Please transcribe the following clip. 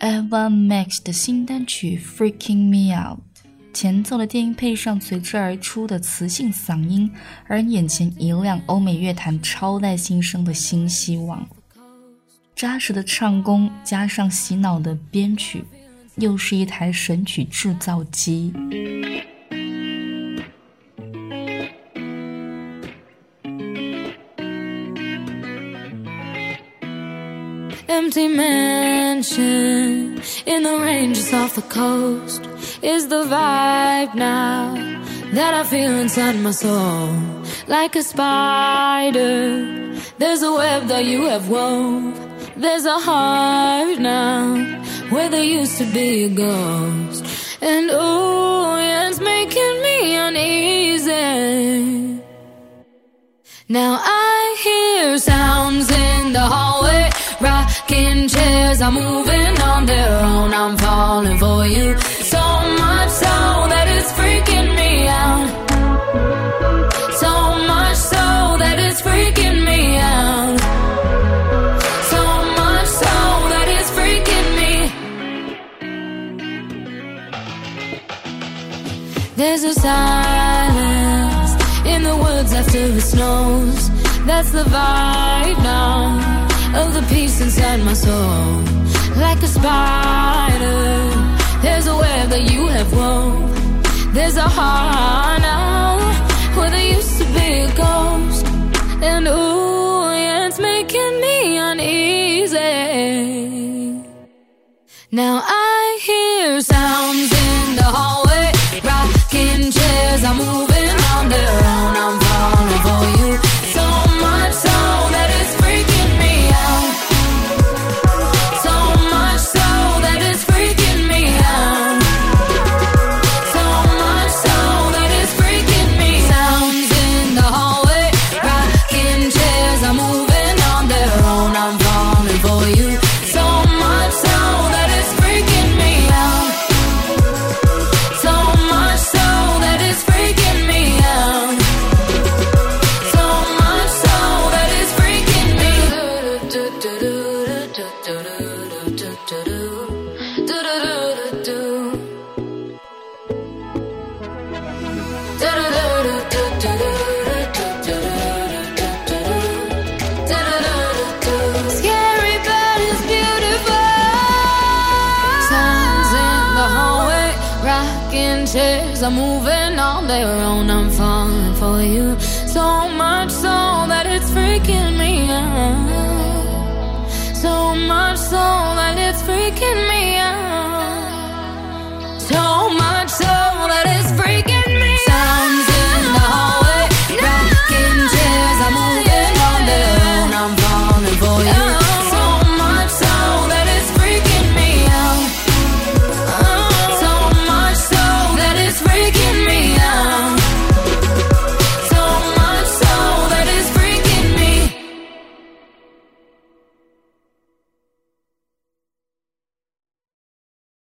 Ava Max 的新单曲 Freaking Me Out， 前奏的电音配上随之而出的磁性嗓音，而眼前一亮欧美乐坛超代新生的新希望。扎实的唱功加上洗脑的编曲，又是一台神曲制造机。 Empty mansion in the ranges off the coast is the vibe now that I feel inside my soul. Like a spider, there's a web that you have wove. There's a heart now where there used to be a ghost. And oh, yeah, it's making me uneasy. Now I hear sounds in the hallway, rocking chairs are moving on their own. I'm falling for you, so much so that it's freaking me out. So much so that it's freaking me out. So much so that it's freaking me. There's a silence in the woods after it snows. That's the vibe now of the peace inside my soul. Like a spider, there's a web that you have wove. There's a heart now where there used to be a ghost. And ooh, yeah, it's making me uneasy. Now I hear sounds in the hallway, rocking chairs are moving on their own. I'm falling for you, so much so that it's freaking me out. So much so that it's freaking me out. So much so that it's freaking me. Sounds in the hallway, rocking chairs are moving on their own. I'm falling for you, so much so that it's freaking me out. So much so that it's freaking me out. So much so that it's freaking me. Scary but it's beautiful. Sounds in the hallway, rocking chairs are moving on their own. I'm falling for you, so much so that it's freaking me out. So much so that it's freaking me